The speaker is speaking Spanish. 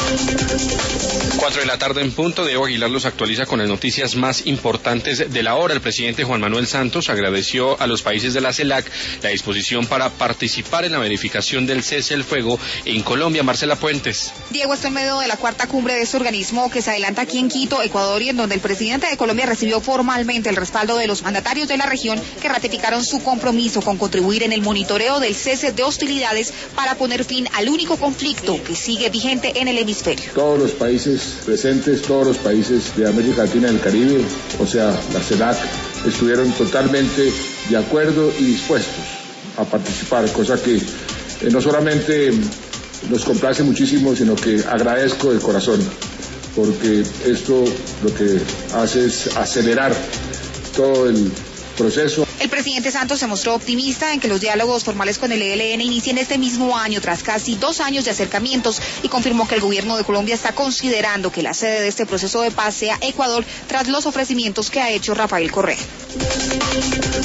4 de la tarde en punto. Diego Aguilar los actualiza con las noticias más importantes de la hora. El presidente Juan Manuel Santos agradeció a los países de la CELAC la disposición para participar en la verificación del cese el fuego en Colombia. Marcela Puentes. Diego, está en medio de la cuarta cumbre de este organismo que se adelanta aquí en Quito, Ecuador, y en donde el presidente de Colombia recibió formalmente el respaldo de los mandatarios de la región que ratificaron su compromiso con contribuir en el monitoreo del cese de hostilidades para poner fin al único conflicto que sigue vigente en el hemisferio. Todos los países presentes, todos los países de América Latina y el Caribe, o sea, la CELAC, estuvieron totalmente de acuerdo y dispuestos a participar, cosa que no solamente nos complace muchísimo, sino que agradezco de corazón, porque esto lo que hace es acelerar todo el proceso. El presidente Santos se mostró optimista en que los diálogos formales con el ELN inicien este mismo año tras casi 2 años de acercamientos y confirmó que el gobierno de Colombia está considerando que la sede de este proceso de paz sea Ecuador tras los ofrecimientos que ha hecho Rafael Correa.